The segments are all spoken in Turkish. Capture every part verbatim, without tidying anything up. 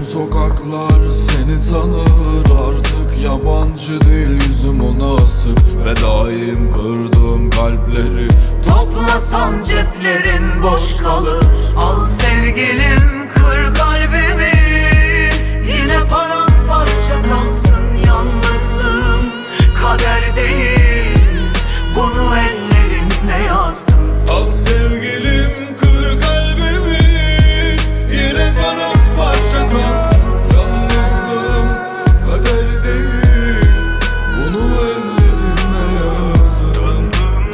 sokaklar seni tanır. Artık yabancı değil yüzüm ona asık ve daim kırdığım kalpleri toplasan ceplerin boş kalır. Al sevgilim, kır kalbimi, yine paramparça kalsın yalnızlığım. Kader değil, bunu ellerinle yazdın. Al sevgilim, kır kalbimi, yine paramparça kalsın yalnızlığım. Kader değil, bunu ellerimle yazdım.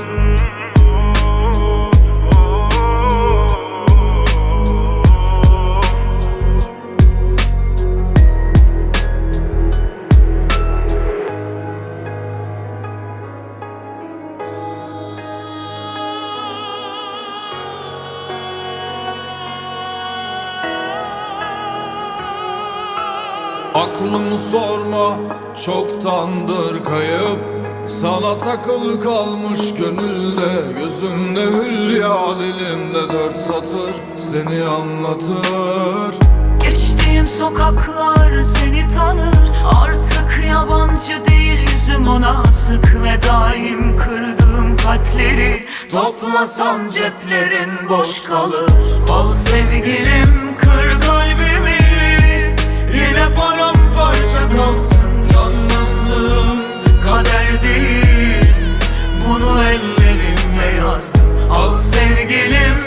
Aklımı sorma, çoktandır kayıp. Sana takılı kalmış gönülde, gözümde hülya, dilimde dört satır seni anlatır. Geçtiğim sokaklar seni tanır. Artık yabancı değil yüzüm ona asık ve daim kırdığım kalpleri toplasan ceplerin boş kalır. Al sevgilim, kır kalbimi, yine paramparça kalsın yalnızlığım. Kader değil, bunu ellerimle yazdım. Al sevgilim,